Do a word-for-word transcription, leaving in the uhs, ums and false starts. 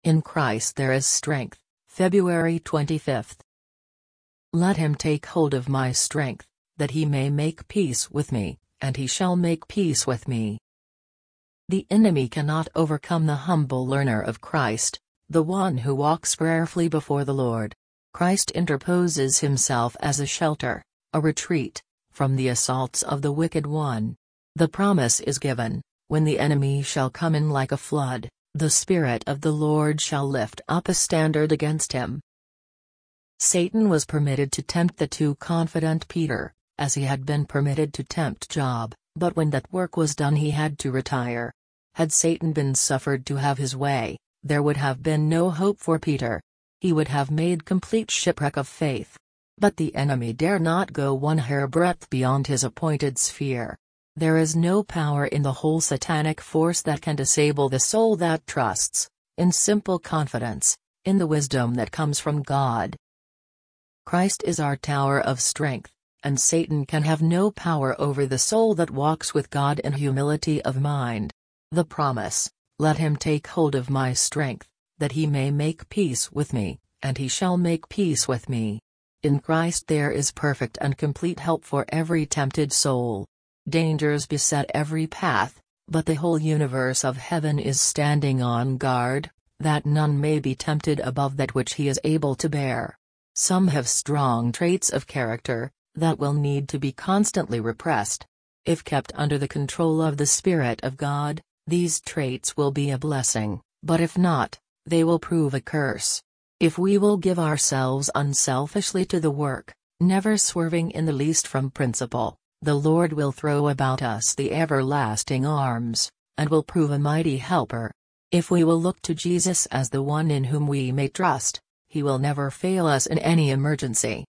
In Christ there is strength. February twenty-fifth. Let him take hold of my strength, that he may make peace with me, and he shall make peace with me. The enemy cannot overcome the humble learner of Christ, the one who walks prayerfully before the Lord. Christ interposes himself as a shelter, a retreat, from the assaults of the wicked one. The promise is given, when the enemy shall come in like a flood, the Spirit of the Lord shall lift up a standard against him. Satan was permitted to tempt the too confident Peter, as he had been permitted to tempt Job, but when that work was done he had to retire. Had Satan been suffered to have his way, there would have been no hope for Peter. He would have made complete shipwreck of faith. But the enemy dare not go one hairbreadth beyond his appointed sphere. There is no power in the whole satanic force that can disable the soul that trusts, in simple confidence, in the wisdom that comes from God. Christ is our tower of strength, and Satan can have no power over the soul that walks with God in humility of mind. The promise, let him take hold of my strength, that he may make peace with me, and he shall make peace with me. In Christ there is perfect and complete help for every tempted soul. Dangers beset every path, but the whole universe of heaven is standing on guard, that none may be tempted above that which he is able to bear. Some have strong traits of character, that will need to be constantly repressed. If kept under the control of the Spirit of God, these traits will be a blessing, but if not, they will prove a curse. If we will give ourselves unselfishly to the work, never swerving in the least from principle, the Lord will throw about us the everlasting arms, and will prove a mighty helper. If we will look to Jesus as the one in whom we may trust, he will never fail us in any emergency.